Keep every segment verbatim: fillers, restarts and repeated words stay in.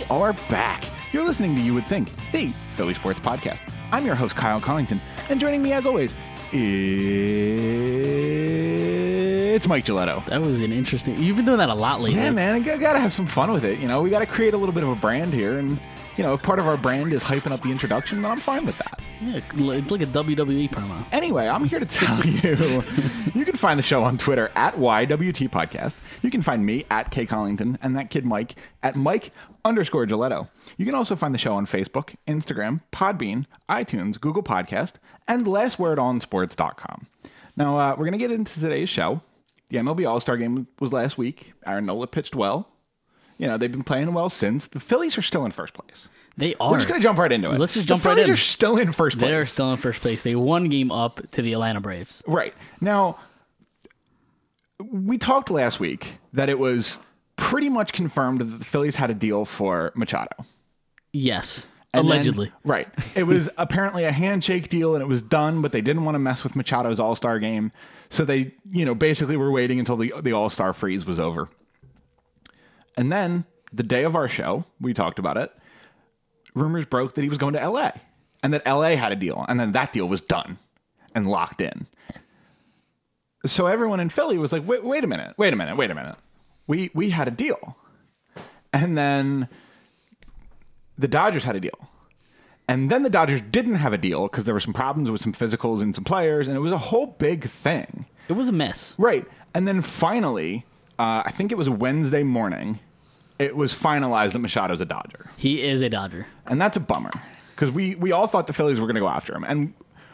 are back. You're listening to You Would Think, the Philly Sports Podcast. I'm your host, Kyle Collington, and joining me as always, it's Mike Giletto. That was an interesting... You've been doing that a lot lately. Yeah, man, I gotta have some fun with it. You know, we gotta create a little bit of a brand here, and, you know, if part of our brand is hyping up the introduction, then I'm fine with that. Yeah, it's like a W W E promo. Anyway, I'm here to tell you, you can find the show on Twitter at Y W T Podcast. You can find me at K Collington and that kid Mike at Mike underscore Giletto. You can also find the show on Facebook, Instagram, Podbean, iTunes, Google Podcast, and last word on sports dot com. Now, uh, we're going to get into today's show. The M L B All-Star Game was last week. Aaron Nola pitched well. You know, they've been playing well since. The Phillies are still in first place. They are. We're just going to jump right into it. Let's just jump the right in. The Phillies are still in first place. They're still in first place. They one game up to the Atlanta Braves. Right. Now, we talked last week that it was pretty much confirmed that the Phillies had a deal for Machado. Yes. And allegedly. Then, right. It was apparently a handshake deal and it was done, but they didn't want to mess with Machado's All-Star game. So they, you know, basically were waiting until the, the All-Star freeze was over. And then the day of our show, we talked about it. Rumors broke that he was going to L A and that L A had a deal. And then that deal was done and locked in. So everyone in Philly was like, wait, wait a minute, wait a minute, wait a minute. We, we had a deal. And then the Dodgers had a deal. And then the Dodgers didn't have a deal because there were some problems with some physicals and some players. And it was a whole big thing. It was a mess. Right. And then finally, uh, I think it was Wednesday morning, it was finalized that Machado's a Dodger. He is a Dodger. And that's a bummer because we, we all thought the Phillies were going to go after him. And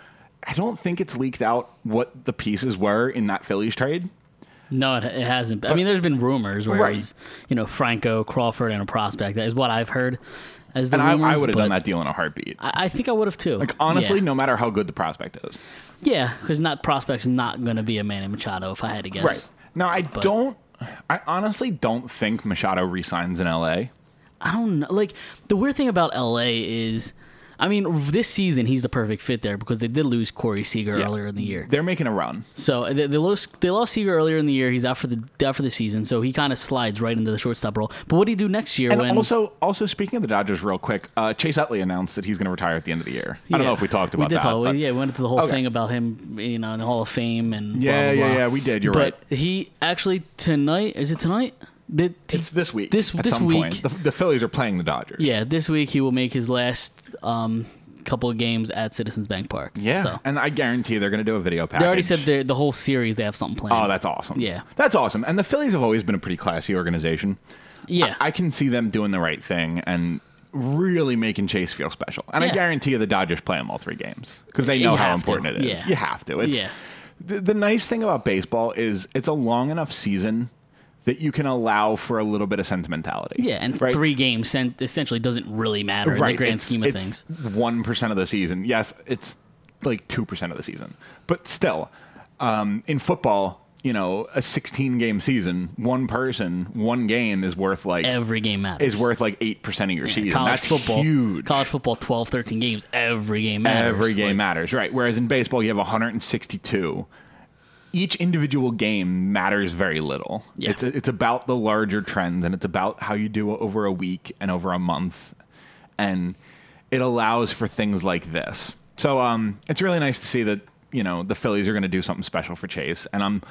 I don't think it's leaked out what the pieces were in that Phillies trade. No, it, it hasn't. But, I mean, there's been rumors where right. it was, you know, Franco, Crawford, and a prospect. That is what I've heard as the And rumor, I, I would have done that deal in a heartbeat. I, I think I would have too. Like, honestly, yeah. no matter how good the prospect is. Yeah, because not prospect's not going to be a Manny Machado, if I had to guess. Right. Now, I but, don't... I honestly don't think Machado re-signs in L A. I don't know. Like, the weird thing about L A is, I mean, this season he's the perfect fit there because they did lose Corey Seager yeah. earlier in the year. They're making a run. So they, they lost they lost Seager earlier in the year. He's out for the out for the season, so he kind of slides right into the shortstop role. But what do you do next year? And when also, also speaking of the Dodgers, real quick, uh, Chase Utley announced that he's going to retire at the end of the year. I don't yeah. know if we talked about we did that. Talk, but... Yeah, we went into the whole okay. thing about him, you know, in the Hall of Fame and yeah, blah, blah, yeah, blah. yeah. We did. You're but right. But he actually tonight is it tonight? The, it's this week. This at this some week, point. The, the Phillies are playing the Dodgers. Yeah, this week he will make his last um, couple of games at Citizens Bank Park. Yeah, so. And I guarantee they're going to do a video package. They already said the whole series they have something planned. Oh, that's awesome. Yeah, that's awesome. And the Phillies have always been a pretty classy organization. Yeah, I, I can see them doing the right thing and really making Chase feel special. And yeah. I guarantee you the Dodgers play him all three games because they know you how important to. it is. Yeah. You have to. It's, yeah. The, the nice thing about baseball is it's a long enough season that you can allow for a little bit of sentimentality. Yeah, and right? three games essentially doesn't really matter right. in the grand it's, scheme of it's things. one percent of the season. Yes, it's like two percent of the season. But still, um, in football, you know, a sixteen-game season, one person, one game is worth like... Every game matters. Is worth like eight percent of your yeah, season. College That's football, huge. College football, twelve, thirteen games, every game matters. Every game like, matters, right. Whereas in baseball, you have one hundred sixty-two. Each individual game matters very little. Yeah. It's it's about the larger trends, and it's about how you do over a week and over a month, and it allows for things like this. So um, it's really nice to see that, you know, the Phillies are going to do something special for Chase. And um,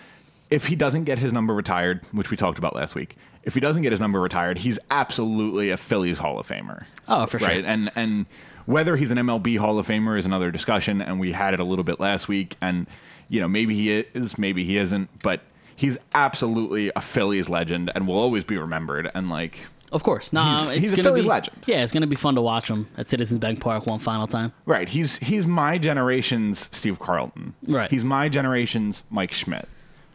if he doesn't get his number retired, which we talked about last week, if he doesn't get his number retired, he's absolutely a Phillies Hall of Famer. Oh, for sure. Right, and and whether he's an M L B Hall of Famer is another discussion, and we had it a little bit last week, and you know, maybe he is, maybe he isn't, but he's absolutely a Phillies legend and will always be remembered. And like, of course, no, nah, he's, it's he's a gonna Phillies be, legend. Yeah, it's gonna be fun to watch him at Citizens Bank Park one final time. Right, he's he's my generation's Steve Carlton. Right, he's my generation's Mike Schmidt.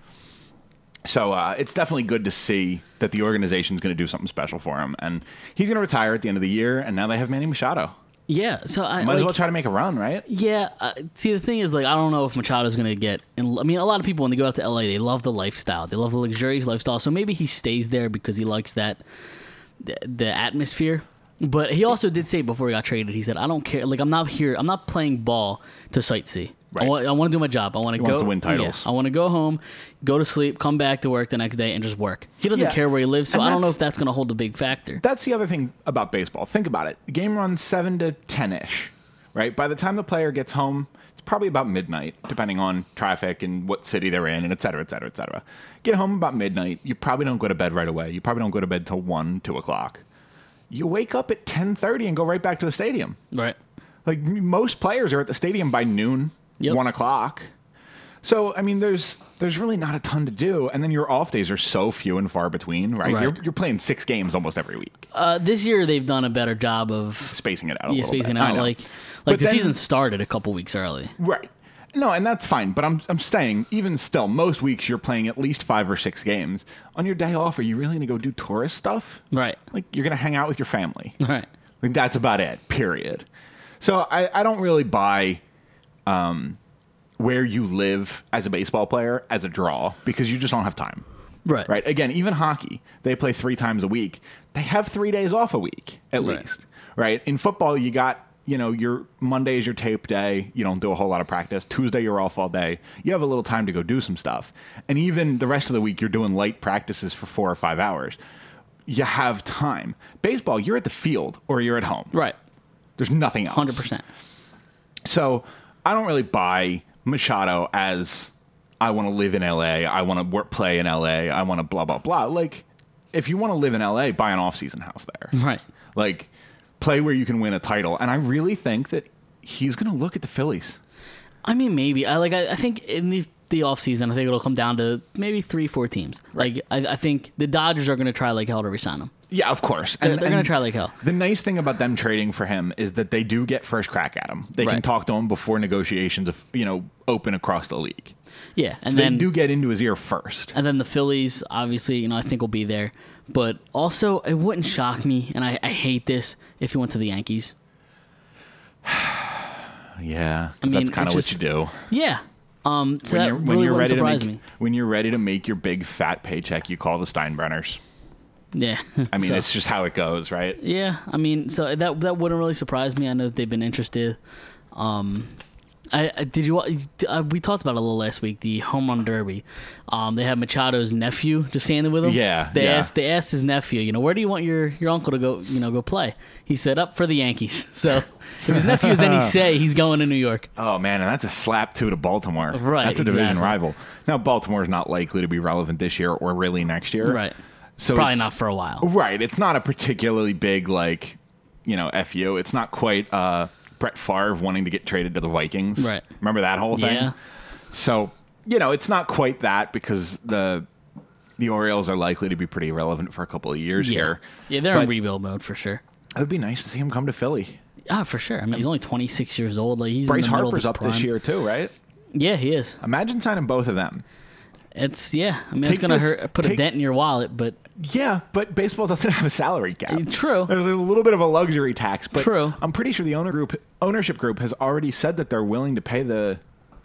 So uh, it's definitely good to see that the organization's going to do something special for him, and he's going to retire at the end of the year. And now they have Manny Machado. Yeah, so I might like, as well try to make a run, right? Yeah. Uh, see, the thing is, like, I don't know if Machado's going to get. And I mean, a lot of people when they go out to L A, they love the lifestyle, they love the luxurious lifestyle. So maybe he stays there because he likes that the, the atmosphere. But he also did say before he got traded, he said, "I don't care. Like, I'm not here. I'm not playing ball to sightsee. I Right. want, I want to do my job. I want to He go wants to win titles. Yeah, I want to go home, go to sleep, come back to work the next day, and just work. He doesn't Yeah. care where he lives, so And I don't know that's- if that's going to hold a big factor. That's the other thing about baseball. Think about it. The game runs seven to ten-ish, right? By the time the player gets home, it's probably about midnight, depending on traffic and what city they're in, and et cetera, et cetera, et cetera. Get home about midnight. You probably don't go to bed right away. You probably don't go to bed till one, two o'clock. You wake up at ten thirty and go right back to the stadium. Right. Like m- most players are at the stadium by noon, Yep. one o'clock. So I mean, there's there's really not a ton to do, and then your off days are so few and far between, right? Right. You're you're playing six games almost every week, Uh, this year they've done a better job of spacing it out. A yeah, little spacing bit. I out. know. Like, like But the then- season started a couple weeks early. right? No, and that's fine. But I'm I'm staying. Even still, most weeks you're playing at least five or six games. On your day off, are you really gonna go do tourist stuff? Right. Like you're gonna hang out with your family. Right. Like that's about it. Period. So I, I don't really buy um, where you live as a baseball player as a draw because you just don't have time. Right. Right. Again, even hockey, they play three times a week. They have three days off a week at Right. least. Right. In football, you got, you know, your Monday is your tape day. You don't do a whole lot of practice. Tuesday, you're off all day. You have a little time to go do some stuff. And even the rest of the week, you're doing light practices for four or five hours. You have time. Baseball, you're at the field or you're at home. Right. There's nothing else. one hundred percent. So I don't really buy Machado as I want to live in L A. I want to work, play in L A. I want to blah, blah, blah. Like, if you want to live in L A, buy an off-season house there. Right. Like, play where you can win a title. And I really think that he's going to look at the Phillies. I mean, maybe. I like. I, I think in the the offseason, I think it'll come down to maybe three, four teams. Like, I, I think the Dodgers are going to try like hell to resign him. Yeah, of course. They're, And- they're going and to try like hell. The nice thing about them trading for him is that they do get first crack at him. They can Right. talk to him before negotiations, of, you know, open across the league. Yeah, and So then they do get into his ear first. and then the Phillies, obviously, you know, I think will be there. But also, it wouldn't shock me, and I, I hate this if he went to the Yankees. Yeah, 'cause I mean, that's kind it's of what just- you do. Yeah. Um. So when that you're, when really you're wouldn't ready to surprise make, me. when you're ready to make your big fat paycheck, you call the Steinbrenners. Yeah. I mean, So- it's just how it goes, right? Yeah, I mean, so that that wouldn't really surprise me. I know that they've been interested. Um, I, I did you uh, we talked about it a little last week, the home run derby. Um, they had Machado's nephew just standing with him. Yeah, they yeah. asked they asked his nephew, you know, where do you want your, your uncle to go, you know, go play? He said up for the Yankees. So if his nephew's any say, he's going to New York. Oh man, and that's a slap too to Baltimore. Right, that's a division exactly. rival. Now Baltimore's not likely to be relevant this year or really next year. Right. So Probably it's- not for a while. Right. It's not a particularly big like, you know, F U. It's not quite uh, Brett Favre wanting to get traded to the Vikings. Right. Remember that whole thing? Yeah. So, you know, it's not quite that because the the Orioles are likely to be pretty relevant for a couple of years Yeah. here. Yeah, they're in But rebuild mode for sure. it would be nice to see him come to Philly. Ah, for sure. I mean, he's only twenty-six years old. Like he's Bryce in the middle Harper's of up his prime. this year too, right? Yeah, he is. Imagine signing both of them. It's yeah. I mean, it's Take gonna this- hurt, put a take- dent in your wallet, but Yeah, but baseball doesn't have a salary cap. True. There's a little bit of a luxury tax, but True. I'm pretty sure the owner group ownership group has already said that they're willing to pay the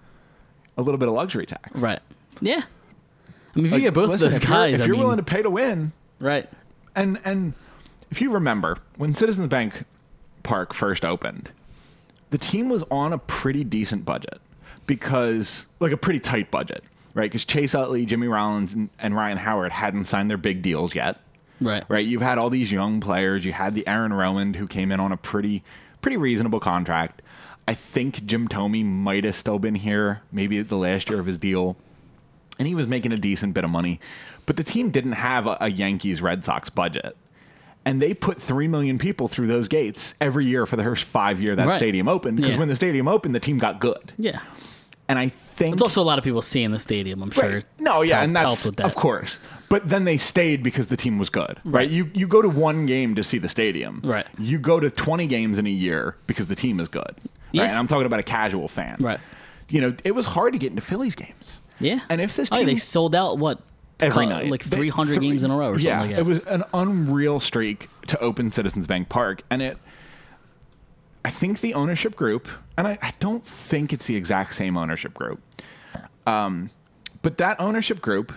a little bit of luxury tax. right. Yeah. I mean, if Like, you get both listen, of those if you're- guys, if I you're mean, willing to pay to win, right. and and if you remember when Citizens Bank Park first opened, the team was on a pretty decent budget because like a pretty tight budget, right? Because Chase Utley, Jimmy Rollins, and, and Ryan Howard hadn't signed their big deals yet. Right. Right, you've had all these young players. You had the Aaron Rowand who came in on a pretty, pretty reasonable contract. I think Jim Thome might have still been here, maybe at the last year of his deal, and he was making a decent bit of money. But the team didn't have a, a Yankees Red Sox budget, and they put three million people through those gates every year for the first five year that Right. stadium opened. Because Yeah. when the stadium opened, the team got good, Yeah. and I think There's also a lot of people seeing the stadium. I'm sure. Right. No, yeah, helped- and helped that's with that. of course. But then they stayed because the team was good, right? Right. You you go to one game to see the stadium, Right. You go to twenty games in a year because the team is good, Yeah. right? And I'm talking about a casual fan, Right. You know, it was hard to get into Phillies games, Yeah. And if this oh, team they sold out what every co- night, like They- three hundred three- games in a row or something yeah, like that. it was an unreal streak to open Citizens Bank Park, and it. I think the ownership group, and I, I don't think it's the exact same ownership group, um, but that ownership group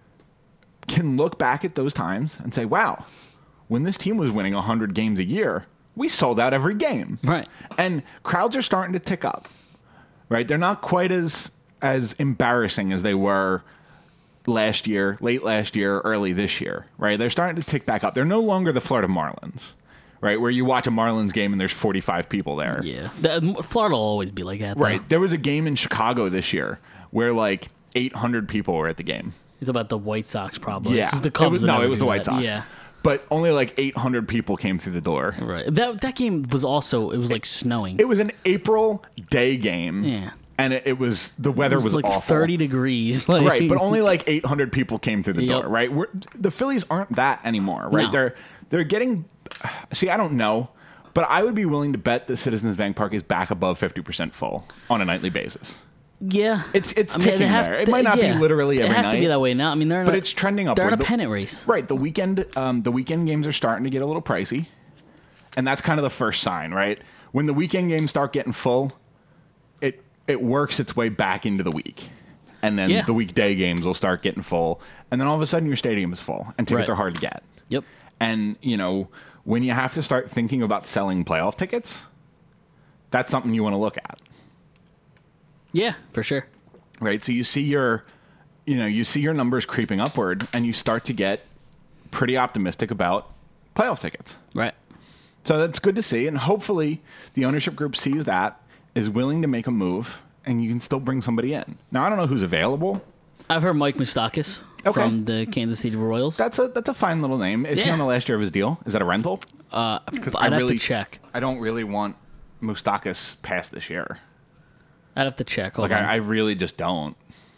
can look back at those times and say, wow, when this team was winning one hundred games a year, we sold out every game. Right. And crowds are starting to tick up. right? They're not quite as as embarrassing as they were last year, late last year, early this year, right? They're starting to tick back up. They're no longer the Florida Marlins, right? Where you watch a Marlins game and there's forty-five people there. Yeah. The, Florida will always be like that, though. Right. There was a game in Chicago this year where like eight hundred people were at the game. It's about the White Sox, probably. Yeah. 'Cause the It Cubs was, would no, never it was do the White that. Sox. Yeah. But only like eight hundred people came through the door. Right. That that game was also, it was like snowing. It was an April day game. Yeah. And it, it was, the weather It was, was, like awful. thirty degrees. Like, Right, but only like eight hundred people came through the Yep. door, right? We're, the Phillies aren't that anymore, right? No. They're they're getting. See, I don't know, but I would be willing to bet that Citizens Bank Park is back above fifty percent full on a nightly basis. Yeah. It's it's I mean, ticking they have- there. It might not yeah. be literally every It has night, to be that way now. I mean, they're in but a, it's trending they're upward. in a The- pennant race. Right, the weekend um, the weekend games are starting to get a little pricey, and that's kind of the first sign, right? When the weekend games start getting full, it it works its way back into the week, and then Yeah. the weekday games will start getting full, and then all of a sudden your stadium is full, and tickets Right. are hard to get. Yep. And you know, when you have to start thinking about selling playoff tickets, that's something you want to look at. Yeah, for sure. Right, so you see your you know you see your numbers creeping upward, and you start to get pretty optimistic about playoff tickets. Right. So that's good to see, and hopefully the ownership group sees that, is willing to make a move, and you can still bring somebody in. Now I don't know who's available. I've heard Mike Moustakis Okay. from the Kansas City Royals. That's a that's a fine little name. Is he Yeah. on the last year of his deal? Is that a rental? uh, Because I'd I have really to check. I don't really want Moustakis past this year. I'd have to check. Hold Like on. I, I really just don't.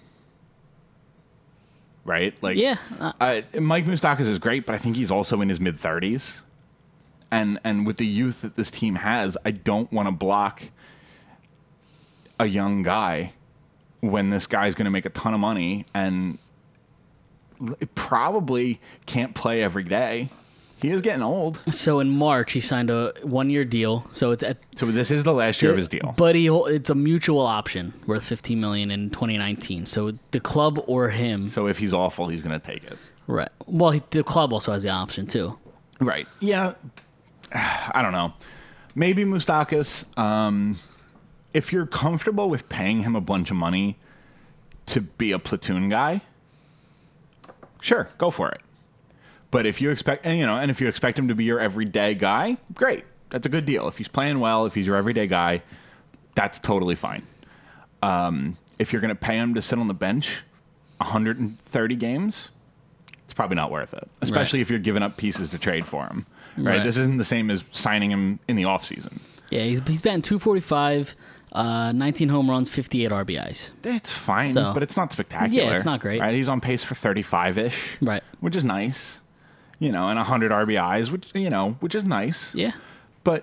Right? Like Yeah, uh, uh, Mike Moustakis is great, but I think he's also in his mid thirties. And and with the youth that this team has, I don't want to block a young guy when this guy's going to make a ton of money and l- probably can't play every day. He is getting old. So in March, he signed a one-year deal. So it's at So this is the last year of his deal. But he, it's a mutual option worth fifteen million dollars in twenty nineteen. So the club or him. So if he's awful, he's going to take it. Right. Well, he, the club also has the option too. Right. Yeah. I don't know. Maybe Moustakis. Um, if you're comfortable with paying him a bunch of money to be a platoon guy, sure, go for it. But if you expect, and you know, and if you expect him to be your everyday guy, great. That's a good deal. If he's playing well, if he's your everyday guy, that's totally fine. Um, if you're going to pay him to sit on the bench one hundred thirty games, it's probably not worth it, especially Right. if you're giving up pieces to trade for him. Right? Right. This isn't the same as signing him in the offseason. Yeah, he's he's batting two forty-five, uh, nineteen home runs, fifty-eight R B Is. It's fine, So- but it's not spectacular. Yeah, it's not great. Right? He's on pace for thirty-five-ish, Right. which is nice. You know, and one hundred R B Is, which, you know, which is nice. Yeah. But,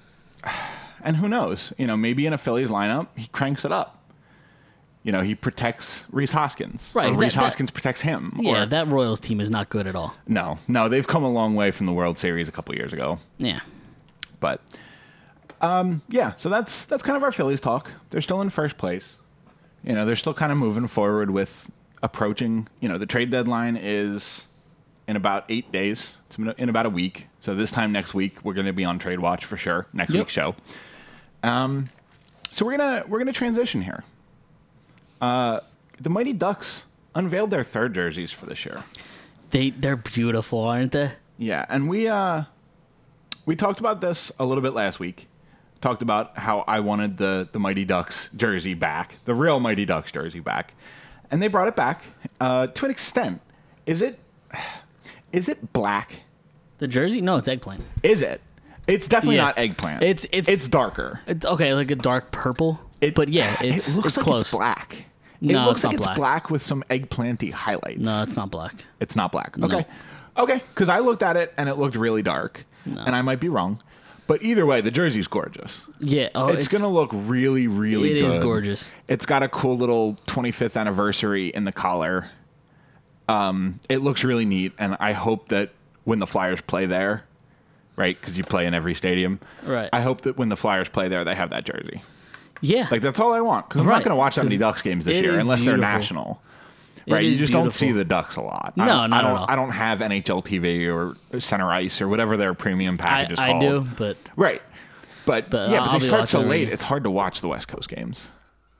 and who knows? You know, maybe in a Phillies lineup, he cranks it up. You know, he protects Rhys Hoskins. Right, Or that- Rhys that- Hoskins protects him. Yeah, Or, that Royals team is not good at all. no, no, they've come a long way from the World Series a couple years ago. Yeah. But, um, yeah, so that's that's kind of our Phillies talk. They're still in first place. You know, they're still kind of moving forward with approaching, you know, the trade deadline is in about eight days. It's in- in about a week. So this time next week, we're going to be on Trade Watch for sure. Next Yep. week's show. Um, so we're gonna we're gonna transition here. Uh, the Mighty Ducks unveiled their third jerseys for this year. They they're beautiful, aren't they? Yeah, and we uh, we talked about this a little bit last week. Talked about how I wanted the the Mighty Ducks jersey back, the real Mighty Ducks jersey back, and they brought it back uh, to an extent. Is it is it black? The jersey? No, it's eggplant. Is it? It's definitely Yeah. not eggplant. It's- it's- it's darker. It's okay, like a dark purple. It, but yeah, it's it looks it's like close. it's black. No, it looks it's like not it's black. black with some eggplanty highlights. No, it's not black. It's not black. Okay. Okay. Because I looked at it and it looked really dark. No. And I might be wrong. But either way, the jersey's gorgeous. Yeah, oh, it's, going to look really, really It good. is gorgeous. It's got a cool little twenty-fifth anniversary in the collar. Um, it looks really neat. And I hope that when the Flyers play there, right, because you play in every stadium, Right. I hope that when the Flyers play there, they have that jersey. Yeah. Like, that's all I want. Because I'm not Right, going to watch that many 'cause Ducks games this it year is unless they're beautiful. national. It Right, you is just don't see beautiful. the Ducks a lot. No, I don't, not I at don't, all. I don't have N H L T V or Center Ice or whatever their premium I, package is I called. do, but Right, but, But yeah, I'll but they be start so watching late. every- It's hard to watch the West Coast games.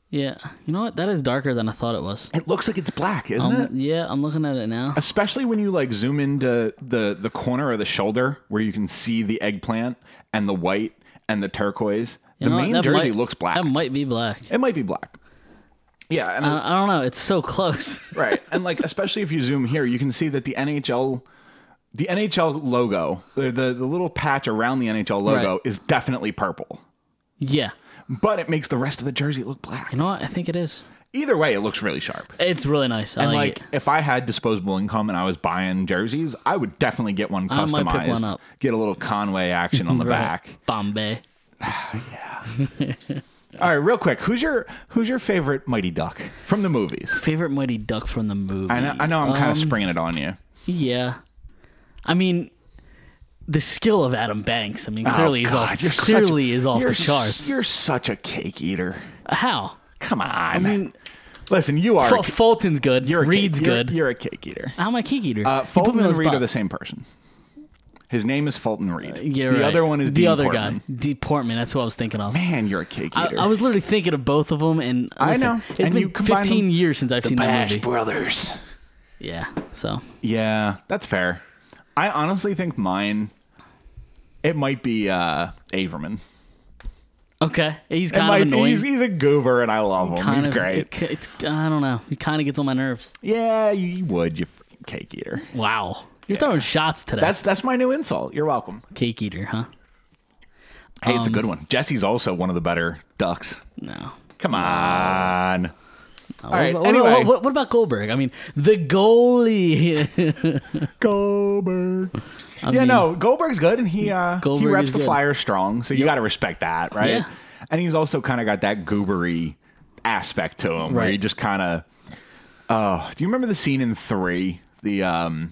Yeah. You know what? That is darker than I thought it was. It looks like it's black, isn't Um, it? yeah, I'm looking at it now. Especially when you like zoom into the the corner of the shoulder where you can see the eggplant and the white and the turquoise. You The know what? main That jersey might- looks black. That might be black. It might be black. Yeah, and I, I don't know. It's so close. right, and like especially if you zoom here, you can see that the N H L, the N H L logo, the the, the little patch around the N H L logo Right. is definitely purple, Yeah. but it makes the rest of the jersey look black. You know what? I think it is. Either way, it looks really sharp. It's really nice. I And like, like, it. if I had disposable income and I was buying jerseys, I would definitely get one I customized. might pick one up. Get a little Conway action on the Right. back. Bombay. All right, real quick, who's your who's your favorite Mighty Duck from the movies? Favorite Mighty Duck from the movie. I know, I know I'm kind of Um, springing it on you. Yeah. I mean, the skill of Adam Banks. I mean, clearly he's Oh, God, off. you're such- Clearly is off you're the s- charts. You're such a cake eater. How? Come on. I mean, listen, you are. a F- ca- Fulton's good. you're a Reed's cake, you're- good. You're, a cake eater. How am I cake eater? Uh, You put Fulton me on and the Reed are spot. the same person. His name is Fulton Reed. Yeah, the right. other one is the Dean other Portman. guy, D. Portman. That's what I was thinking of. Man, you're a cake I, eater. I was literally thinking of both of them, and I listen, know. It's And been you combine fifteen them- years since I've seen that Bash movie. Brothers. Yeah, so Yeah, that's fair. I honestly think mine. It might be uh, Averman. okay, he's It kind might- of annoying. He's, he's a goober, and I love him. kind he's of, great. It, it's I don't know. He kind of gets on my nerves. Yeah, you, you would, you freaking cake eater. Wow, you're throwing shots today. That's that's my new insult. You're welcome. Cake eater, huh? Hey, it's a Um, good one. Jesse's also one of the better ducks. No. Come on. All What right. about- Anyway, what, what, what about Goldberg? I mean, the goalie. Goldberg. I yeah, mean, no, Goldberg's good, and he uh, he Goldberg reps is the good. Flyers strong, so you got to respect that, right? Yeah. And he's also kind of got that goobery aspect to him, where Right. he just kind of. Oh, do you remember the scene in three? The um.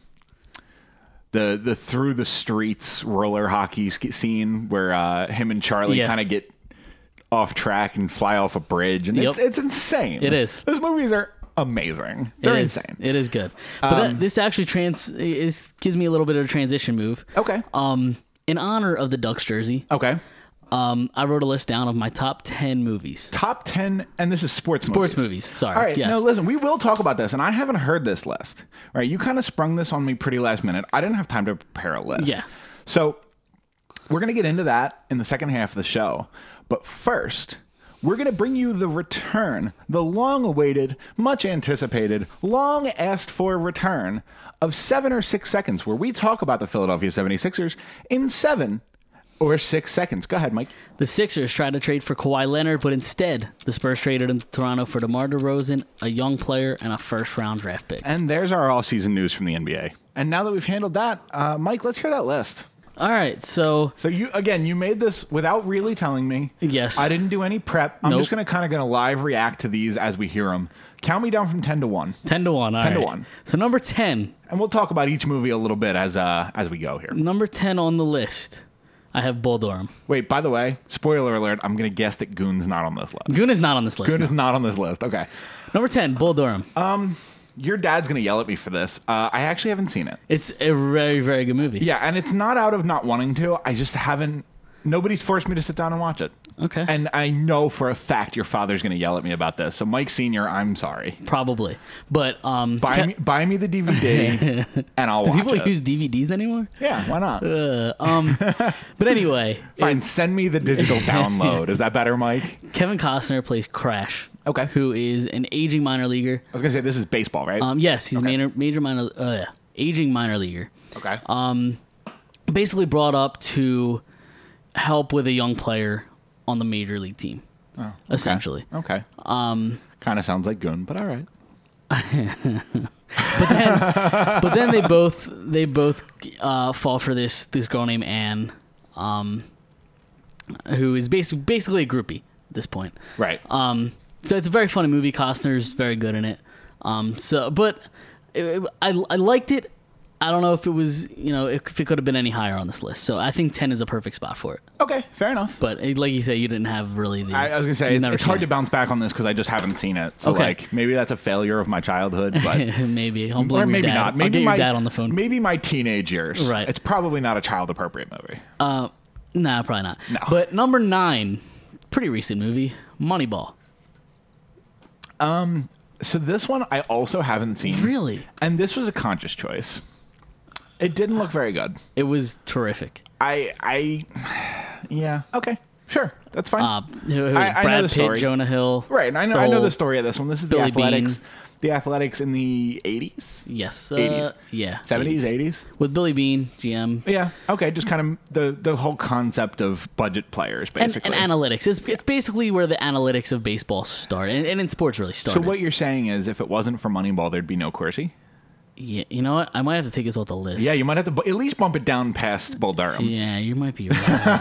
The the through the streets roller hockey sk- scene where uh, him and Charlie Yeah. kind of get off track and fly off a bridge, and Yep. it's it's insane. It is. Those movies are amazing. It They're is. insane. It is good. But Um, that, this actually trans is gives me a little bit of a transition move. Okay. Um, in honor of the Ducks jersey, Okay. um, I wrote a list down of my top ten movies. Top ten, and this is sports Sports movies. movies. Sorry. All right. Yes. Now, listen, we will talk about this, and I haven't heard this list. All right. You kind of sprung this on me pretty last minute. I didn't have time to prepare a list. Yeah. So we're going to get into that in the second half of the show. But first, we're going to bring you the return, the long awaited, much anticipated, long asked for return of seven or six seconds, where we talk about the Philadelphia seventy-sixers in seven or six seconds. Go ahead, Mike. The Sixers tried to trade for Kawhi Leonard, but instead the Spurs traded him to Toronto for DeMar DeRozan, a young player, and a first-round draft pick. And there's our all-season news from the N B A. And now that we've handled that, uh, Mike, let's hear that list. All right, so So you again, you made this without really telling me. yes, I didn't do any prep. I'm Nope. just gonna kind of gonna live react to these as we hear them. Count me down from ten to one, ten to one. All ten to right. one. So number ten, and we'll talk about each movie a little bit as uh as we go here. number ten on the list, I have Bull Durham. Wait, by the way, spoiler alert. I'm gonna guess that Goon's not on this list. Goon is not on this list. Goon no. is not on this list. Okay, Number ten, Bull Durham. your dad's gonna yell at me for this. Uh, I actually haven't seen it. It's a very, very good movie. Yeah, and it's not out of not wanting to. I just haven't. Nobody's forced me to sit down and watch it. Okay. And I know for a fact your father's going to yell at me about this. So Mike Senior, I'm sorry. Probably. But um Buy Ke- me, buy me the D V D, and I'll do watch people it. use D V Ds anymore? Yeah, why not? Uh, um but anyway, Fine, send me the digital download. Is that better, Mike? Kevin Costner plays Crash. Okay. Who is an aging minor leaguer. I was going to say this is baseball, right? Um yes, he's Okay. major major minor uh, aging minor leaguer. okay. Um basically brought up to help with a young player on the major league team. Oh, okay. Essentially. Okay. Um Kind of sounds like Goon, but all right. but then they both they both uh, fall for this this girl named Anne, um, who is basically basically a groupie at this point. Right. Um, so it's a very funny movie. Costner's very good in it. Um, so, but it, I I liked it. I don't know if it was you know if it could have been any higher on this list. So I think ten is a perfect spot for it. Okay, fair enough. But eh, like you say, you didn't have really the. I, I was going to say, you've it's, never it's seen hard to it. bounce back on this because I just haven't seen it. So, Okay. like, maybe that's a failure of my childhood, but... maybe I'll blame or your maybe dad. not. I'll Maybe get your my dad on the phone. Maybe my teenage years. Right. It's probably not a child-appropriate movie. Uh, nah, probably not. No. But number nine, pretty recent movie, Moneyball. So this one I also haven't seen. Really? And this was a conscious choice. It didn't look very good. It was terrific. I, I, yeah, okay, sure, that's fine. Uh, you know, I- I know Brad the Pitt, story. Jonah Hill. right, and I know, the I know whole- the story of this one. This is the Billy Athletics, Bean. the Athletics in the eighties, Yes. Uh, eighties. Yeah. seventies, eighties. With Billy Bean, G M. Yeah, okay, just kind of the the whole concept of budget players, And, basically. and analytics. It's, it's basically where the analytics of baseball start, and, and in sports really so started. what you're saying is, if it wasn't for Moneyball, there'd be no Corsi. Yeah, you know what? I might have to take this off the list. Yeah, you might have to bu- at least bump it down past Bull Durham. Yeah, you might be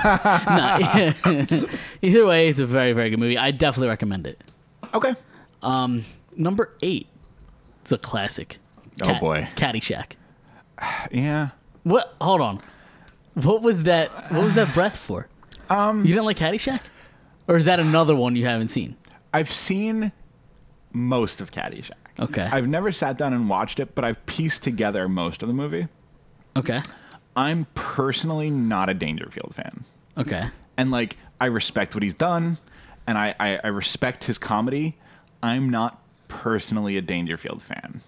right. No, either way, it's a very, very good movie. I definitely recommend it. Okay. Um, number eight. It's a classic. Oh, boy. Caddyshack. Yeah. What? Hold on. What was that? What was that breath for? Um, you didn't like Caddyshack, or is that another one you haven't seen? I've seen most of Caddyshack. Okay. I've never sat down and watched it, but I've pieced together most of the movie. Okay. I'm personally not a Dangerfield fan. Okay. And, like, I respect what he's done, and I, I, I respect his comedy. I'm not personally a Dangerfield fan.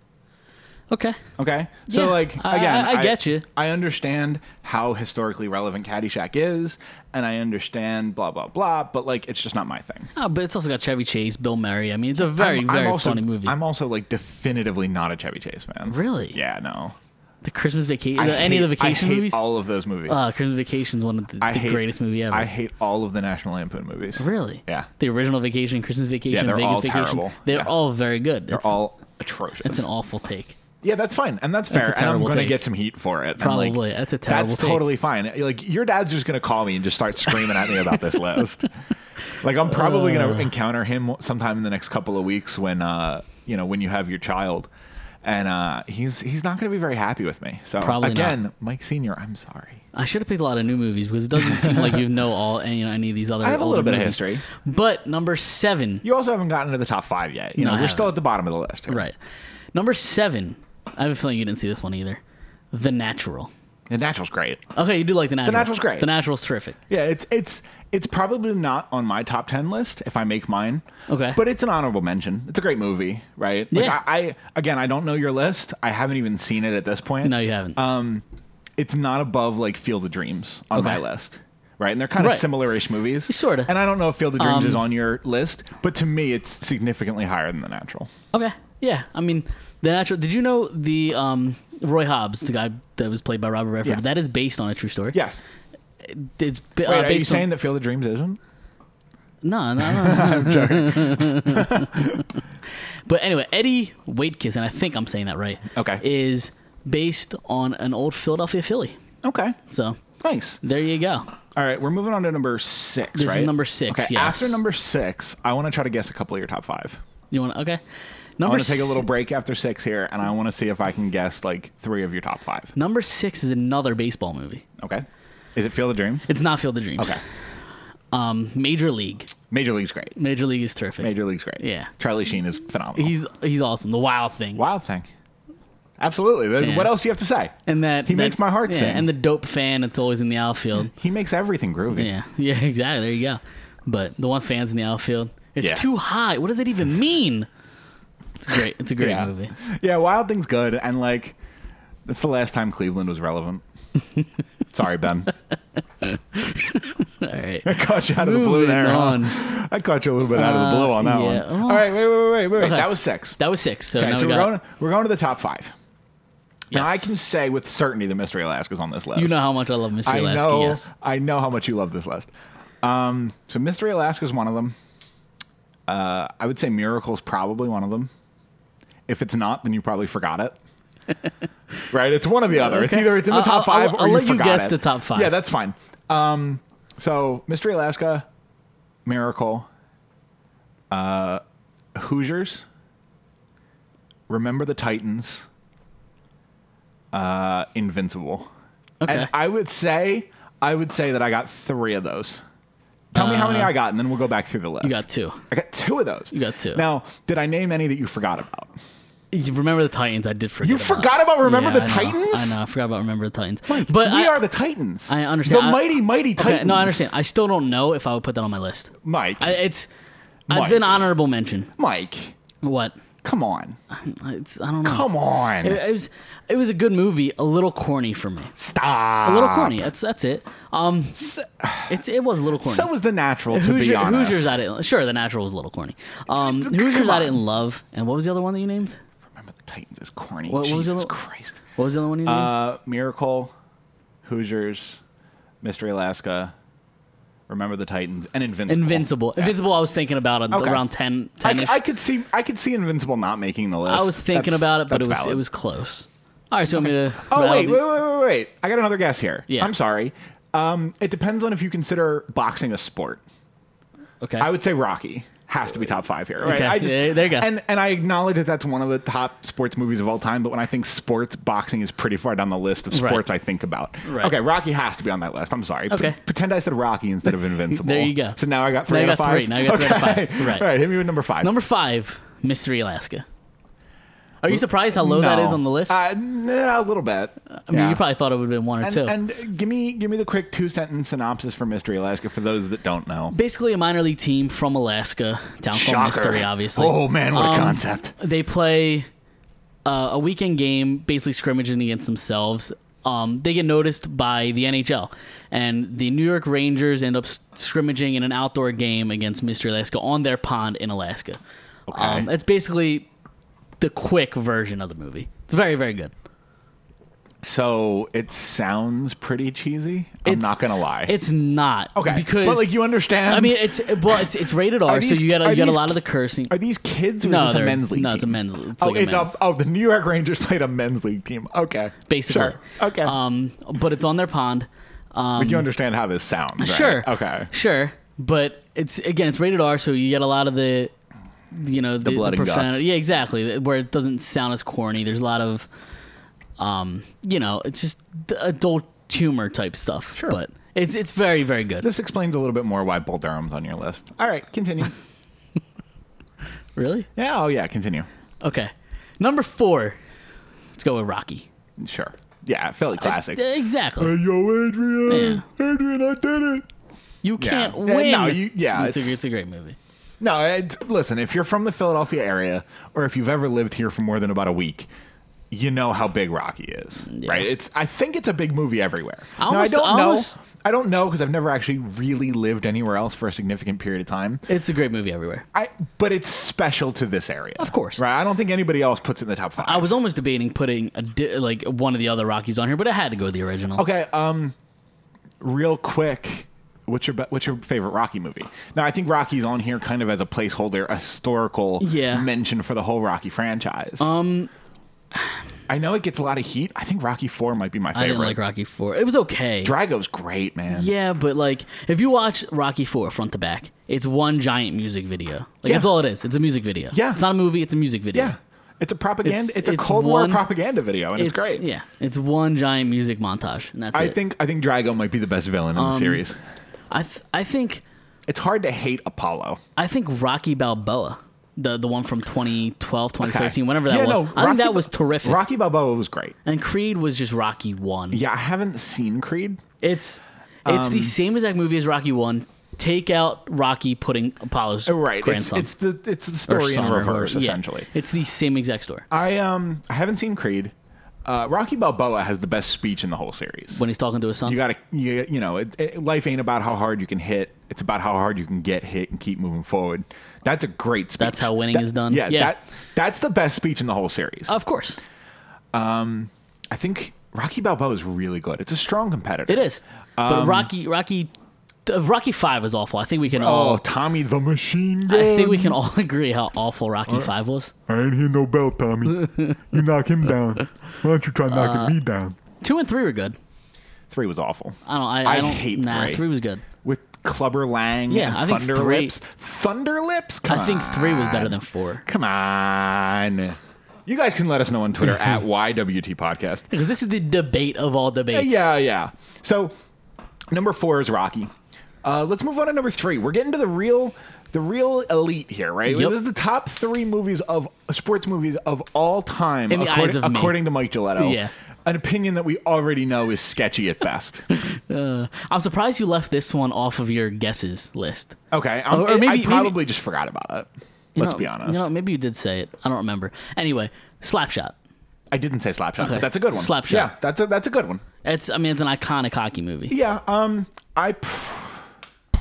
Okay. Okay? So, Yeah, like, I- again, I- I get you. I understand how historically relevant Caddyshack is, and I understand blah, blah, blah, but, like, it's just not my thing. Oh, but it's also got Chevy Chase, Bill Murray. I mean, it's a very, I'm, very I'm also, funny movie. I'm also, like, definitively not a Chevy Chase fan. Really? Yeah, no. The Christmas Vacation. I Any hate, of the vacation I hate movies? all of those movies. Uh, Christmas Vacation is one of the, I the hate, greatest movie ever. I hate all of the National Lampoon movies. Really? Yeah. The original Vacation, Christmas Vacation, Yeah, they're Vegas all Vacation. terrible. They're Yeah. all very good. They're it's, all atrocious. It's an awful take. Yeah, that's fine, and that's That's a fair. And I'm terrible going to take. get some heat for it. And, like, Probably. That's a terrible That's take. totally fine. Like, your dad's just going to call me and just start screaming at me about this list. Like, I'm probably going to encounter him sometime in the next couple of weeks when, uh, you know, when you have your child, and uh, he's he's not going to be very happy with me. So Probably again, not. Mike Senior, I'm sorry. I should have picked a lot of new movies because it doesn't seem like you know all any, you know, any of these other. I have a older little bit of movies. history. But number seven. You also haven't gotten to the top five yet. You No, know, I you're still haven't. at the bottom of the list. here. Right. Number seven. I have a feeling you didn't see this one either. The Natural. The Natural's great. Okay, you do like The Natural. Natural's great. The Natural's terrific. Yeah, it's it's it's probably not on my top ten list if I make mine. Okay. But it's an honorable mention. It's a great movie, right? Like Yeah. I, I again, I don't know your list. I haven't even seen it at this point. No, you haven't. Um, it's not above like Field of Dreams on my Okay. list. Right, and they're kind of Right. similar-ish movies. Sorta. And I don't know if Field of Dreams Um, is on your list, but to me, it's significantly higher than The Natural. Okay. Yeah. I mean, The Natural. Did you know the um, Roy Hobbs, the guy that was played by Robert Redford, Yeah. that is based on a true story? Yes. It's ba- Wait, uh, are you based saying on, that Field of Dreams isn't? no, no, no. I'm joking. But anyway, Eddie Waitkiss, and I think I'm saying that right. Okay. Is based on an old Philadelphia Philly. Okay. So Nice. there you go. All right, we're moving on to number six, This is right? number six, Okay, yes. after number six, I want to try to guess a couple of your top five. You want to? Okay. I Number want to take a s- little break after six here, and I want to see if I can guess like three of your top five. Number six is another baseball movie. Okay. Is it Field of Dreams? It's not Field of Dreams. Okay. Um, Major League. Major League's great. Major League is terrific. Major League's great. Yeah. Charlie Sheen is phenomenal. He's he's awesome. The Wild Thing. Wild Thing. Absolutely. Then Yeah. What else do you have to say? And that He that- makes my heart yeah, sing. And the dope fan that's always in the outfield. He makes everything groovy. Yeah. Yeah. Exactly. There you go. But the one fan's in the outfield. It's Yeah. too high. What does it even mean? It's great. It's a great yeah. movie. Yeah, Wild Thing's good, and like that's the last time Cleveland was relevant. Sorry, Ben. All right. I caught you out of the blue Moving there. huh? on. I caught you a little bit out of the blue on that Uh, one. yeah. All right, wait, wait, wait, wait, wait. Okay. That was six. That was six. So Okay, now so we we're got. going. We're going to the top five. Now I Yes. can say with certainty that Mystery Alaska's on this list. You know how much I love Mystery I Alaska. know. Yes. I know how much you love this list. Um, so Mystery Alaska's one of them. Uh, I would say Miracle's probably one of them. If it's not, then you probably forgot it. Right? It's one or the other. It's Okay. either it's in the I'll- top I'll- 5 I'll- or I'll you let you forgot guess it. the top five. Yeah, that's fine. Um, so Mystery Alaska, Miracle, uh, Hoosiers, Remember the Titans, uh, Invincible. Okay. And I would say, I would say that I got three of those. Tell me how many Uh, I got, and then we'll go back through the list. You got two. I got two of those. You got two. Now, did I name any that you forgot about? You remember the Titans? I did forget. You forgot about Remember Yeah, the I know. Titans? I know. I forgot about Remember the Titans. Mike, but we I, are the Titans. I understand. The I- mighty, mighty Titans. Okay, no, I understand. I still don't know if I would put that on my list. Mike. I, it's It's an honorable mention. Mike, What? come on. It's, I don't know. Come on. It, it was it was a good movie, a little corny for me. Stop. A little corny. That's that's it. Um, it's it was a little corny. So was The Natural, to Hoosier, be honest. Hoosiers I didn't. Sure, The Natural was a little corny. Um, Come Hoosiers I on. didn't love. And what was the other one that you named? Remember the Titans is corny. What- what was Jesus the- Christ. What was the other one you named? Uh, Miracle, Hoosiers, Mystery Alaska, Remember the Titans, and Invincible. Invincible. Yeah. Invincible. I was thinking about it Okay. around ten. I, ten I could see I could see Invincible not making the list. I was thinking That's- about it, but it that's was valid. it was close. All right, so I'm gonna. Oh rattle wait, the- wait, wait, wait, wait! I got another guess here. Yeah. I'm sorry. Um, it depends on if you consider boxing a sport. Okay. I would say Rocky has to be top five here. Right? Okay, I just, there- there you go. And and I acknowledge that that's one of the top sports movies of all time. But when I think sports, boxing is pretty far down the list of Right. sports I think about. Right. Okay, Rocky has to be on that list. I'm sorry. P- Okay. pretend I said Rocky instead of Invincible. There you go. So now I got three Now you out of got five. three. Now you got three out of Okay. five. Right. All right. Hit me with number five. Number five, Mystery Alaska. Are you surprised how low that No. is on the list? Uh, nah, a little bit. I mean, you probably thought it would have been one or two. And, and give me give me the quick two sentence synopsis for Mystery Alaska for those that don't know. Basically, a minor league team from Alaska, town called Shocker. Mystery, obviously. Oh man, what a Um, concept! They play uh, a weekend game, basically scrimmaging against themselves. Um, they get noticed by the N H L, and the New York Rangers end up s- scrimmaging in an outdoor game against Mystery Alaska on their pond in Alaska. Okay. Um, it's basically the quick version of the movie. It's very, very good. So it sounds pretty cheesy. I'm It's- not gonna lie. It's not. okay, because but like you understand. I mean, it's well, it's it's rated R, Are these- so you get a, are you get a these lot of the ki- cursing. are these kids or No, is this a they're- men's league? no, team? it's a men's- it's oh, like a it's men's. a, oh, the New York Rangers played a men's league team. Okay, Basically, sure. Okay, Um, but it's on their pond. Um, but you understand how this sounds, right? Sure. Okay. Sure. But it's again, it's rated R, so you get a lot of the, you know, the, blood and guts. profanity. Yeah, exactly. Where it doesn't sound as corny. There's a lot of, um, you know, it's just the adult humor type stuff. Sure. But it's it's very very good. This explains a little bit more why Bull Durham's on your list. All right, continue. Really? yeah. Oh yeah, continue. Okay. Number four. Let's go with Rocky. Sure. Yeah, Philly classic. Uh, exactly. Hey, yo, Adrian. Yeah. Adrian, I did it. You can't Yeah. win. No, you- yeah, It's, a, it's- it's a great movie. No, it, listen, if you're from the Philadelphia area or if you've ever lived here for more than about a week, you know how big Rocky is, right? It's I think it's a big movie everywhere. I now, almost- I don't I know. almost- I don't know because I've never actually really lived anywhere else for a significant period of time. It's a great movie everywhere. I but it's special to this area. Of course. Right? I don't think anybody else puts it in the top five. I was almost debating putting a di- like one of the other Rockies on here, but I had to go with the original. Okay, um real quick, what's your be- what's your favorite Rocky movie? Now, I think Rocky's on here kind of as a placeholder, a historical Yeah. mention for the whole Rocky franchise. Um, I know it gets a lot of heat. I think Rocky four might be my favorite. I didn't like Rocky Four. It was okay. Drago's great, man. Yeah, but like if you watch Rocky Four front to back, it's one giant music video. Like Yeah. that's all it is. It's a music video. Yeah. It's not a movie. It's a music video. Yeah. It's a propaganda. It's, It's- a it's Cold one- War propaganda video, and it's, great. Yeah, it's one giant music montage, and that's I it. think I think Drago might be the best villain in the series. I th- I think It's hard to hate Apollo. I think Rocky Balboa, the the one from twenty twelve, twenty thirteen, Okay. whenever that Yeah, was. no, I think Rocky- that was terrific. Rocky Balboa was great. And Creed was just Rocky One. Yeah, I haven't seen Creed. It's it's Um, the same exact movie as Rocky One. Take out Rocky putting Apollo's Right. It's, grandson. it's the it's the or story in son or reverse, whoever. Yeah. essentially. It's the same exact story. I um I haven't seen Creed. Uh, Rocky Balboa has the best speech in the whole series. When he's talking to his son. You gotta, you, you know, it, it, life ain't about how hard you can hit. It's about how hard you can get hit and keep moving forward. That's a great speech. That's how winning That- is done? Yeah, Yeah. That, that's the best speech in the whole series. Of course. I think Rocky Balboa is really good. It's a strong competitor. It is. But Rocky Rocky uh, Rocky Five is awful. I think we can all Um, Oh, Tommy the Machine Gun. I think we can all agree how awful Rocky Five was. I ain't hear no bell, Tommy. You knock him down. Why don't you try knocking me down? Two and three were good. Three was awful. I don't I, I I don't hate nah, three. three was good. With Clubber Lang Yeah, and I think Thunder three- Lips. Thunder Lips? Come I think three was better on. than four. Come on. You guys can let us know on Twitter at Y W T Podcast. Because this is the debate of all debates. Yeah, yeah. So number four is Rocky. Uh, let's move on to number three. We're getting to the real, the real elite here, right? Yep. This is the top three movies of sports movies of all time, In the eyes according, of me. according to Mike Gilletto. Yeah. an opinion that we already know is sketchy at best. Uh, I'm surprised you left this one off of your guesses list. Okay, um, Or- or maybe- I probably just forgot about it. You Let's know- be honest. You know, maybe you did say it. I don't remember. Anyway, Slapshot. I didn't say Slapshot, Okay. but that's a good one. Slapshot. Yeah, that's a that's a good one. It's. I mean, it's an iconic hockey movie. Yeah, um, I, pr-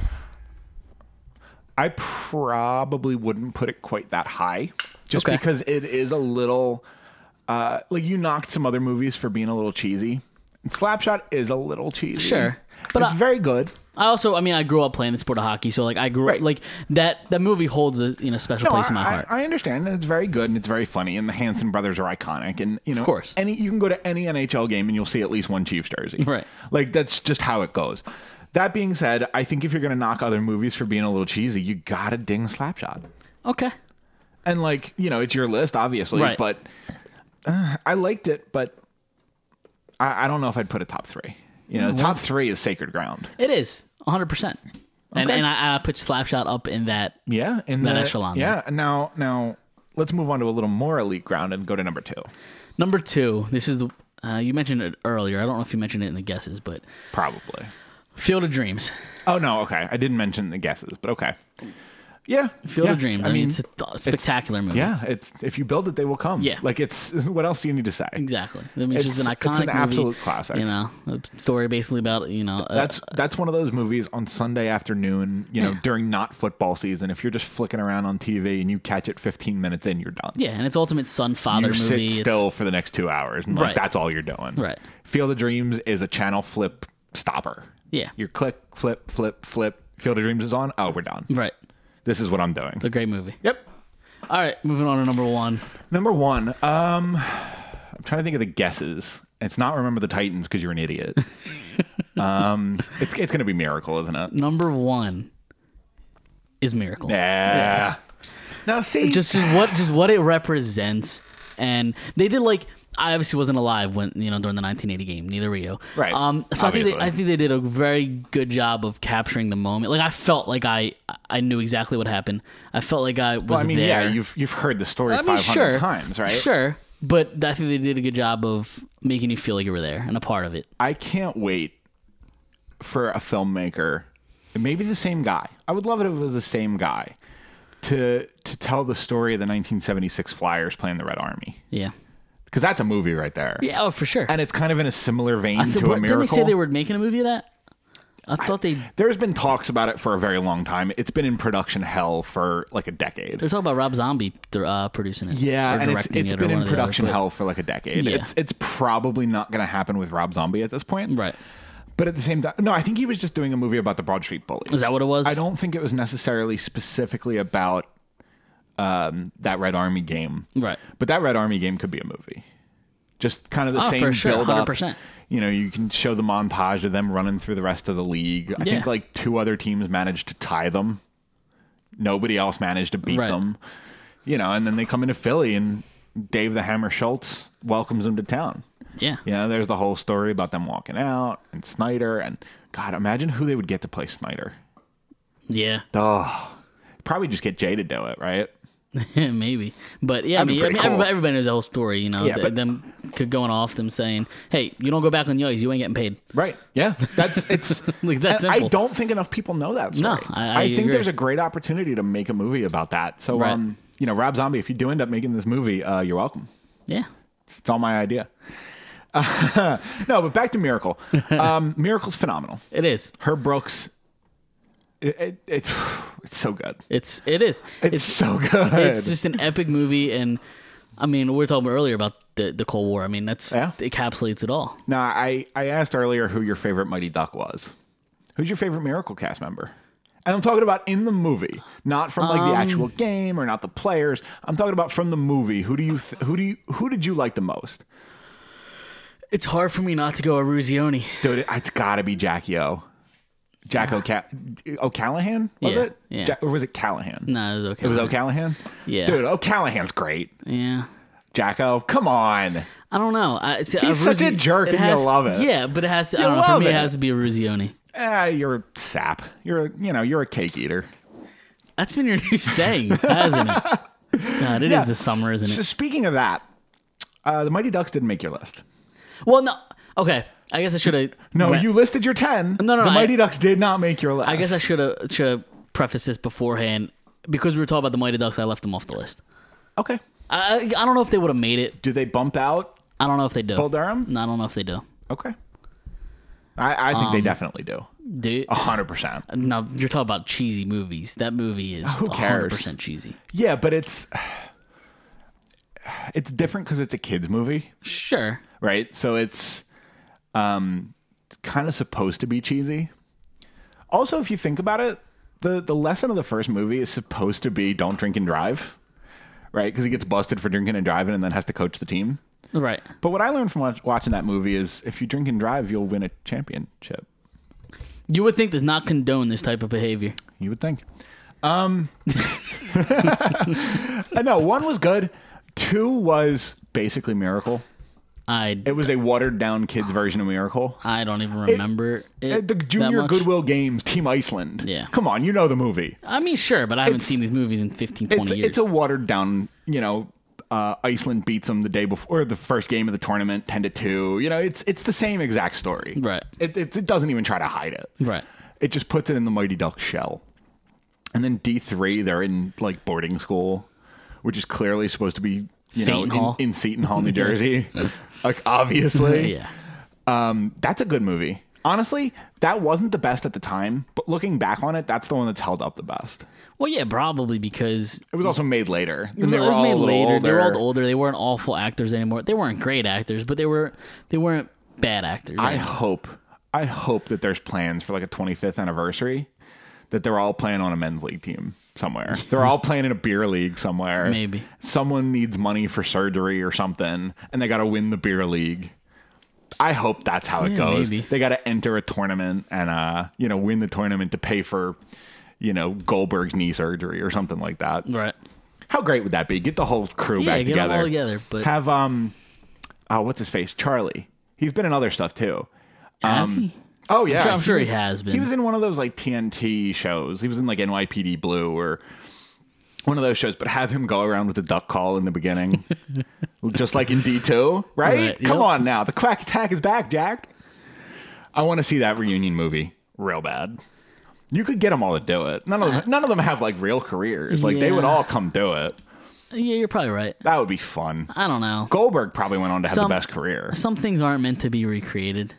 I probably wouldn't put it quite that high, just Okay. because it is a little, uh, like you knocked some other movies for being a little cheesy. And Slapshot is a little cheesy. Sure. but But it's I- very good. I also. I mean, I grew up playing the sport of hockey, so like I grew Right. up like that. That movie holds a you know special place in my I, heart. I understand, and it's very good, and it's very funny, and the Hanson brothers are iconic, and you know, Of course. any you can go to any N H L game and you'll see at least one Chiefs jersey, Right. Like that's just how it goes. That being said, I think if you're gonna knock other movies for being a little cheesy, you gotta ding Slapshot, okay. and like you know, it's your list, obviously, Right. but uh, I liked it, but I, I don't know if I'd put it top three. You know, top three is sacred ground. It is one hundred percent. And Okay. and I, I put Slapshot up in that. Yeah, in That the, echelon Yeah, now now let's move on to a little more elite ground and go to number two. Number two. This is. Uh, you mentioned it earlier. I don't know if you mentioned it in the guesses, but Probably. Field of Dreams. Oh no, okay. I didn't mention the guesses, but okay. Yeah, Field yeah. of Dreams. I, mean, it's a th- it's- spectacular movie. Yeah, it's if you build it, they will come. Yeah. like it's what else do you need to say? Exactly. I mean, it's, just an It's- iconic it's an movie, absolute classic. You know, a story basically about you know. uh, That's that's one of those movies on Sunday afternoon. You know, Yeah. during not football season, if you're just flicking around on T V and you catch it fifteen minutes in, you're done. yeah, and it's ultimate son father You movie. sit It's- still for the next two hours, and like Right. that's all you're doing. Right. Field of Dreams is a channel flip stopper. Yeah. You're click, flip, flip, flip. Field of Dreams is on. Oh, we're done. Right. This is what I'm doing. It's a great movie. Yep. All right, moving on to number one. Number one, um, I'm trying to think of the guesses. It's not Remember the Titans because you're an idiot. um, it's it's gonna be Miracle, isn't it? Number one is Miracle. Yeah. Now see, Just just what just what it represents, and they did like. I obviously wasn't alive when you know during the nineteen eighty game. Neither were you. Right. Um. So I think they, Obviously. I think they did a very good job of capturing the moment. Like I felt like I I knew exactly what happened. I felt like I was well, I mean, there. yeah, you've you've heard the story I mean, five hundred sure, times, right? Sure. But I think they did a good job of making you feel like you were there and a part of it. I can't wait for a filmmaker, maybe the same guy. I would love it if it was the same guy to to tell the story of the nineteen seventy-six Flyers playing the Red Army, Yeah. because that's a movie right there. Yeah. Oh, for sure. And it's kind of in a similar vein I th- to a what- Miracle. Didn't they say they were making a movie of that? I thought they There's been talks about it for a very long time. It's been in production hell for like a decade. they're talking about Rob Zombie uh, producing it. Yeah, or and it's, directing it's it or been one in or the other, production but- hell for like a decade. Yeah. It's it's probably not going to happen with Rob Zombie at this point. Right. But at the same time, no, I think he was just doing a movie about the Broad Street Bullies. Is that what it was? I don't think it was necessarily specifically about um, that Red Army game. Right. But that Red Army game could be a movie. Just kind of the Oh, same for sure, build one hundred up. percent. You know, you can show the montage of them running through the rest of the league. I Yeah. think like two other teams managed to tie them. Nobody else managed to beat Right. them. You know, and then they come into Philly and Dave the Hammer Schultz welcomes them to town. Yeah. You know, there's the whole story about them walking out and Snyder. And God, imagine who they would get to play Snyder. Yeah. Oh, probably just get Jay to do it, right? Maybe. But yeah, I That'd be mean, I pretty mean cool. everybody, everybody knows the whole story, you know, Yeah, th- but- them could going off them saying, hey, you don't go back on the ice, you ain't getting paid. Right. Yeah. That's it's Like, that and I simple. don't think enough people know that story. No, I- I think agree. there's a great opportunity to make a movie about that. So Right. um, you know, Rob Zombie, if you do end up making this movie, uh, you're welcome. Yeah. It's all my idea. Uh, no, but back to Miracle. Um, Miracle's phenomenal. It is. Herb Brooks, it, it, it's it's so good. It's it is. It's, so good. It's just an epic movie, and I mean, we were talking earlier about the the Cold War. I mean, that's Yeah. it encapsulates it all. Now, I, I asked earlier who your favorite Mighty Duck was. Who's your favorite Miracle cast member? And I'm talking about in the movie, not from like Um, the actual game or not the players. I'm talking about from the movie. Who do you th- who do you who did you like the most? It's hard for me not to go Aruzioni. Dude, it, it's got to be Jackie O. Jack O'Ca- O'Callahan, was Yeah, it? yeah. Ja- or was it Callahan? No, it was okay. It was O'Callahan? Yeah. Dude, O'Callahan's great. Yeah. Jacko, come on. I don't know. I, see, He's such a Aruzzi- jerk and you has- love it. Yeah, but it has to. I You don't know. For love me, it it. has to be Aruzioni. Ah, you're a sap. You're a, you know, you're a cake eater. That's been your new saying, hasn't it? God, it is Yeah. the summer, isn't So it? speaking of that, uh, the Mighty Ducks didn't make your list. Well, no. Okay, I guess I should have. No, you listed your ten. No, no, The I- Mighty Ducks did not make your list. I guess I should have should have prefaced this beforehand because we were talking about the Mighty Ducks. I left them off the list. Okay. I I, I don't know if they would have made it. Do they bump out I don't know if they do. Bull Durham? No, I don't know if they do. Okay. I, I think Um, they definitely do. Dude, A hundred percent. no, you're talking about cheesy movies. That movie is Who one cares? hundred percent cheesy. Yeah, but it's it's different because it's a kids movie, Sure. right? So it's um, kind of supposed to be cheesy. Also, if you think about it, the the lesson of the first movie is supposed to be don't drink and drive, right? Because he gets busted for drinking and driving and then has to coach the team. Right. But what I learned from watch, watching that movie is if you drink and drive, you'll win a championship. You would think does not condone this type of behavior. You would think. Um, no, one was good. Two was basically Miracle. I It was a watered down kids version of Miracle. I don't even remember it. Uh, the that Junior much. Goodwill Games, Team Iceland. Yeah. Come on, you know the movie. I mean, sure, but I haven't It's- seen these movies in fifteen, twenty It's, years. it's a watered down, you know, uh, Iceland beats them the day before the first game of the tournament, ten to two. You know, it's it's the same exact story. Right. It, it, it doesn't even try to hide it. Right. It just puts it in the Mighty Ducks shell. And then D three, they're in like boarding school, which is clearly supposed to be, you Seton know, Hall. in, in Seton Hall, New Jersey. Like, obviously. Yeah. Um, that's a good movie. Honestly, that wasn't the best at the time, but looking back on it, that's the one that's held up the best. Well, yeah, probably because It was also made later. it was, and they it were was all made a little later. They were all older. older. They weren't awful actors anymore. They weren't great actors, but they were they weren't bad actors. I anymore. hope, I hope that there's plans for like a twenty-fifth anniversary that they're all playing on a men's league team somewhere. They're all playing in a beer league somewhere. Maybe. Someone needs money for surgery or something, and they got to win the beer league. I hope that's how it Yeah, goes. maybe. They got to enter a tournament and, uh, you know, win the tournament to pay for, you know, Goldberg's knee surgery or something like that. Right. How great would that be? Get the whole crew Yeah, back get them together. all together. But Have um, oh, what's his face? Charlie. He's been in other stuff too. has um, he? Oh yeah, sure- I'm sure he was- has been. He was in one of those like T N T shows. He was in like N Y P D Blue or one of those shows. But have him go around with the duck call in the beginning, just like in D two, right? Right, Come yep. on now, the Quack Attack is back, Jack. I want to see that reunion movie real bad. You could get them all to do it. None of them, none of them have like real careers. Like they would Yeah. all come do it. Yeah, you're probably right. That would be fun. I don't know. Goldberg probably went on to have Some- the best career. Some things aren't meant to be recreated.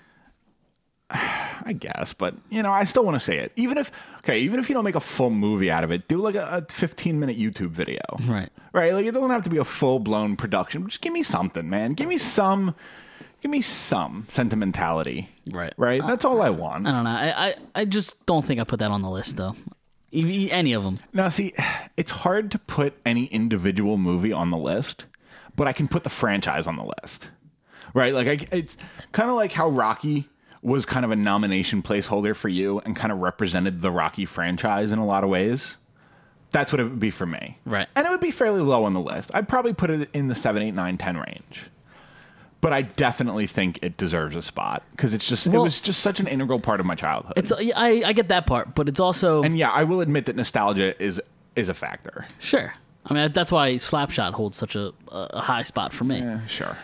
I guess, but you know, I still want to say it. Even if okay, even if you don't make a full movie out of it, do like a, a fifteen minute YouTube video. Right. Right? Like it doesn't have to be a full blown production. Just give me something, man. Give me some give me some sentimentality. Right. Right? That's all I want. I don't know. I, I, I just don't think I put that on the list though. Even, any of them. Now, see, it's hard to put any individual movie on the list, but I can put the franchise on the list. Right? Like I, it's kind of like how Rocky was kind of a nomination placeholder for you and kind of represented the Rocky franchise in a lot of ways. That's what it would be for me. Right. And it would be fairly low on the list. I'd probably put it in the seven, eight, nine, ten range. But I definitely think it deserves a spot because it's just it Well- was just such an integral part of my childhood. It's I, I get that part, but it's also and yeah, I will admit that nostalgia is is a factor. sure. I mean that's why Slapshot holds such a, a high spot for me. Yeah, sure.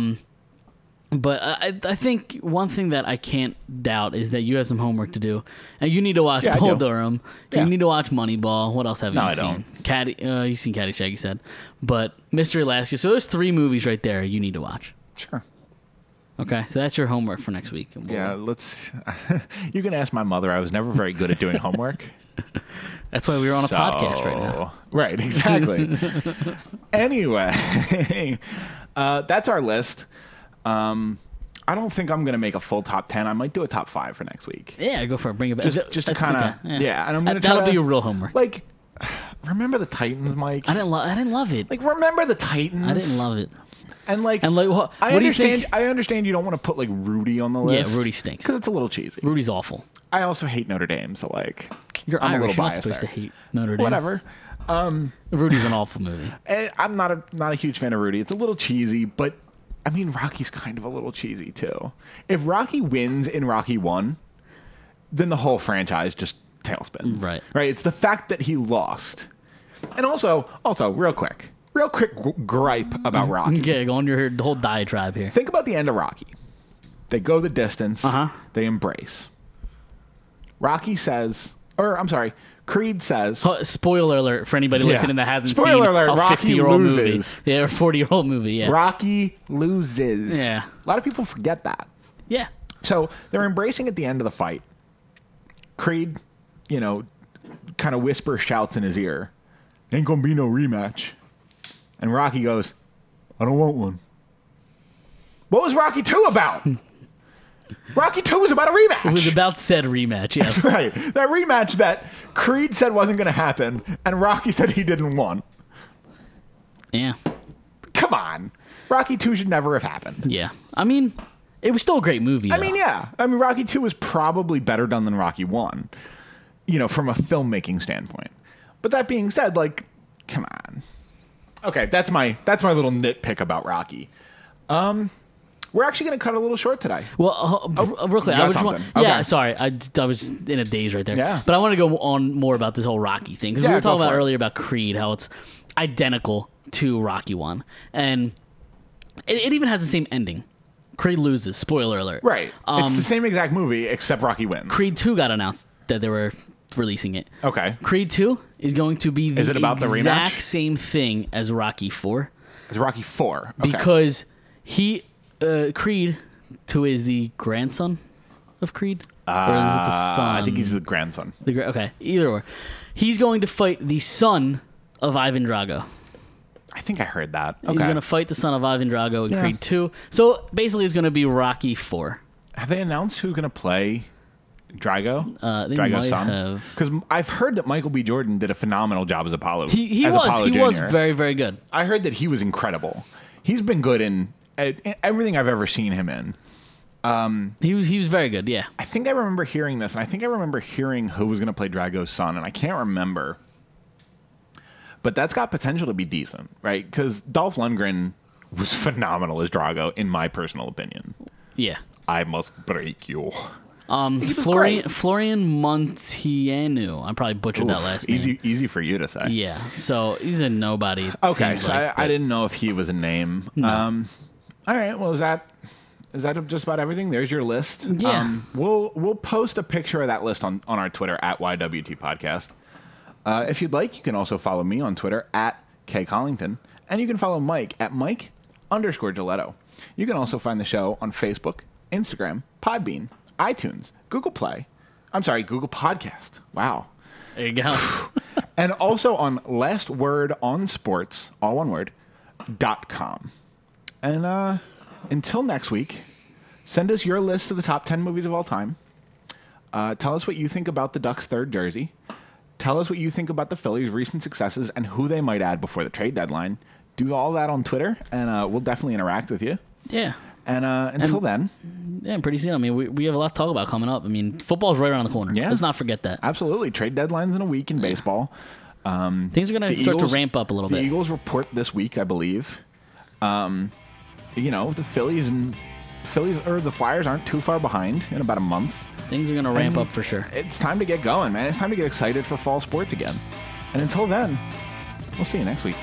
But I, I think one thing that I can't doubt is that you have some homework to do, and you need to watch Yeah, I Bull do. Durham. Yeah. You need to watch Moneyball. What else have No, you I seen? don't. Caddy, uh, you've seen Caddyshack, you said, but Mystery Alaska. So there's three movies right there you need to watch. Sure. Okay, so that's your homework for next week. And we'll- Yeah, let's. You can ask my mother. I was never very good at doing homework. that's why we're on a podcast right now. So- Right, exactly. Anyway, uh, that's our list. Um, I don't think I'm going to make a full top ten. I might do a top five for next week. Yeah, go for it. Bring it back. Just, just to That's kind of, okay. yeah. And I'm That- going to try that'll to, be your real homework. Like, remember the Titans, Mike? I didn't love. I didn't love it. Like, remember the Titans? I didn't love it. And like, And like, what? I what do you understand. think? I understand you don't want to put like Rudy on the Yeah, list. Rudy stinks. because it's a little cheesy. Rudy's awful. I also hate Notre Dame, so like, You're I'm a Irish. little You're not biased supposed there. to hate Notre Dame. Whatever. Rudy's an awful movie. Eh, I'm not a not a huge fan of Rudy. It's a little cheesy, but I mean Rocky's kind of a little cheesy too. If Rocky wins in Rocky One, then the whole franchise just tailspins. Right. Right. It's the fact that he lost, and also also real quick, real quick g- gripe about Rocky. Okay, go on your whole diatribe here. Think about the end of Rocky. They go the distance. Uh-huh. They embrace. Rocky says, or I'm sorry, Creed says. Oh, spoiler alert for anybody Yeah. listening that hasn't Spoiler seen alert, a Rocky fifty-year-old movie. loses. Yeah, or a forty-year-old movie. Yeah. Rocky loses. Yeah. A lot of people forget that. Yeah. So they're embracing at the end of the fight. Creed, you know, kind of whispers, shouts in his ear, "Ain't gonna be no rematch." And Rocky goes, I don't want one. "What was Rocky two about?" Rocky two was about a rematch. It was about said rematch. Yes. Right. That rematch that Creed said wasn't going to happen, and Rocky said he didn't want. Yeah. Come on. Rocky two should never have happened. Yeah. I mean, it was still a great movie. I though. mean, yeah. I mean, Rocky two was probably better done than Rocky one, you know, from a filmmaking standpoint. But that being said, like, come on. Okay, that's my that's my little nitpick about Rocky. Um, we're actually going to cut a little short today. Well, uh, uh, real quick, you got I was want, something. yeah, Okay. sorry, I, I was in a daze right there. Yeah. But I want to go on more about this whole Rocky thing because Yeah, we were go talking about for it. earlier about Creed, how it's identical to Rocky one, and it, it even has the same ending. Creed loses. Spoiler alert. Right. Um, it's the same exact movie, except Rocky wins. Creed two got announced that they were releasing it. Okay. Creed two is going to be the Is it about the rematch? exact same thing as Rocky four. It's Rocky four. Okay. Because he, uh, Creed, who is the grandson of Creed? or is it the Uh, son? I think he's the grandson. The gra- okay, either or. He's going to fight the son of Ivan Drago. I think I heard that. Okay. He's going to fight the son of Ivan Drago in Yeah. Creed two. So basically, it's going to be Rocky four. Have they announced who's going to play Drago? Uh, they Drago's might son? have. Because I've heard that Michael B. Jordan did a phenomenal job as Apollo. He, he as was. Apollo He was Junior very, very good. I heard that he was incredible. He's been good in, in everything I've ever seen him in. He was, he was very good, yeah. I think I remember hearing this, and I think I remember hearing who was going to play Drago's son, and I can't remember. But that's got potential to be decent, right? Because Dolph Lundgren was phenomenal as Drago, in my personal opinion. Yeah. I must break you. Um, was Florian, great. Florian Montianu. I probably butchered that Oof, last name. easy, easy for you to say. Yeah, so he's a nobody. it Okay, seems so like, I, I but- didn't know if he was a name. Um, all right. Well, is that is that just about everything? There's your list. Yeah. Um, we'll we'll post a picture of that list on, on our Twitter at Y W T Podcast. Uh, if you'd like, you can also follow me on Twitter at K Collington, and you can follow Mike at Mike underscore Giletto. You can also find the show on Facebook, Instagram, Podbean, iTunes, Google Play. I'm sorry, Google Podcast. Wow. There you go. And also on Last Word on Sports, all one word, dot com. And uh, until next week, send us your list of the top ten movies of all time. Uh, tell us what you think about the Ducks' third jersey. Tell us what you think about the Phillies' recent successes and who they might add before the trade deadline. Do all that on Twitter, and uh, we'll definitely interact with you. yeah. And uh, until then, Yeah, pretty soon. I mean, we, we have a lot to talk about coming up. I mean, football's right around the corner. Yeah. Let's not forget that. absolutely, trade deadlines in a week in baseball. Things are going The to start Eagles- to ramp up a little the bit. Eagles report this week, I believe. Um, you know, the Phillies and Phillies or the Flyers aren't too far behind in about a month. Things are going to ramp And up for sure. It's time to get going, man. It's time to get excited for fall sports again. And until then, we'll see you next week.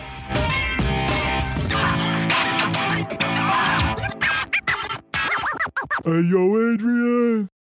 Hey, yo, Adrian.